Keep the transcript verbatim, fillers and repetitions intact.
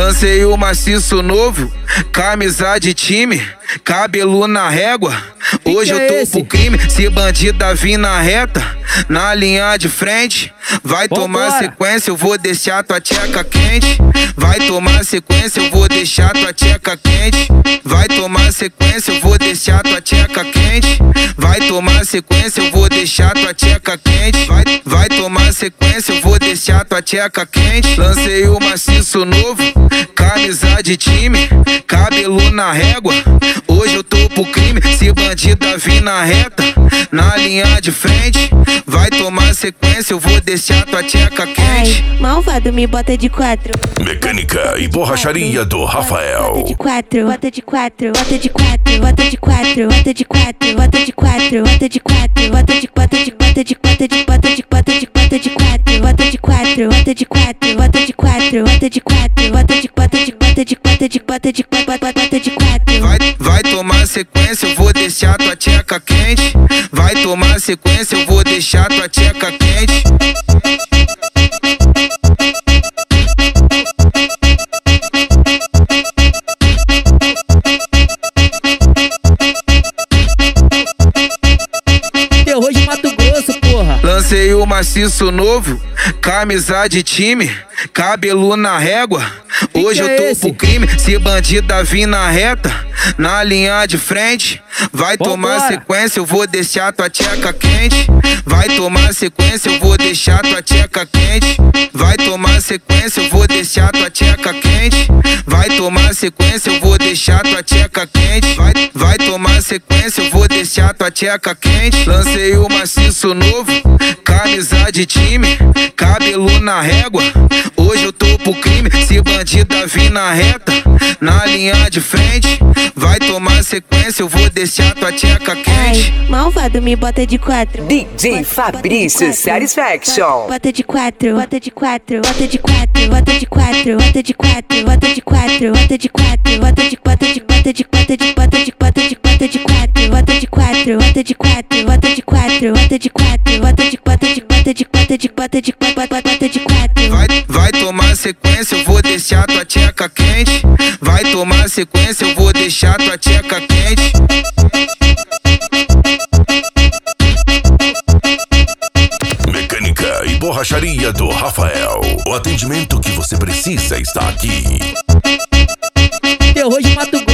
Lancei o maciço novo, camisa de time, cabelo na régua. Hoje eu tô pro crime, se bandida vir na reta, na linha de frente, vai tomar sequência, eu vou deixar tua tcheca quente. Vai tomar sequência, eu vou deixar tua tcheca quente. Vai tomar sequência, eu vou deixar tua tcheca quente. Vai tomar sequência, eu vou deixar tua tcheca quente. Vai, vai tomar sequência, eu vou deixar tua tcheca quente. Lancei o maciço novo, camisa de time, cabelo na régua. Hoje eu tô pro crime, se bandida vir na reta, na linha de frente, vai tomar sequência, eu vou deixar tua tcheca quente. Ai, malvado, me bota de quatro. Mecânica e borracharia do Rafael. Bota de quatro, bota de quatro, bota de quatro, bota de quatro, bota de quatro, bota de quatro, bota de quatro, bota de bota de bota de bota de bota de bota de bota de quatro, bota de quatro, bota de quatro, bota de quatro, bota de quatro, bota de bota de bota de bota de bota de bota de quatro. Vai, vai tomar sequência, eu vou deixar tua tcheca quente. Vai tomar sequência, eu vou deixar tua tcheca quente. Terror de Mato Grosso, porra. Lancei o maciço novo, camisa de time, cabelo na régua. Hoje eu tô pro crime, se bandida vir na reta, na linha de frente, vai tomar sequência, eu vou deixar tua tcheca quente. Vai tomar sequência, eu vou deixar tua tcheca quente. Vai tomar sequência, eu vou deixar tua tcheca quente. Vai tomar sequência, eu vou deixar tua tcheca quente. Vai, vai tomar sequência, eu vou deixar tua tcheca quente. Lancei o maciço novo, camisa de time, cabelo na régua. Hoje eu tô pro crime, se bandida vir na reta, na linha de frente, vai tomar sequência, eu vou deixar tua tcheca quente. Ai, malvado, me bota de quatro. D J Fabrício Satisfaction. Bota de quatro, bota de quatro, bota de quatro, bota de quatro, bota de quatro, bota de quatro, bota de quatro, bota de bota de bota de bota de bota de bota de bota de quatro, bota de quatro, bota de quatro, bota de quatro, bota de quatro, bota de bota de bota de bota de bota de bota de quatro. Vai, vai tomar sequência, eu vou deixar tua tcheca quente. Vai tomar sequência, eu vou deixar tua tcheca quente. Mecânica e borracharia do Rafael. O atendimento que você precisa está aqui. Terror de Mato Grosso.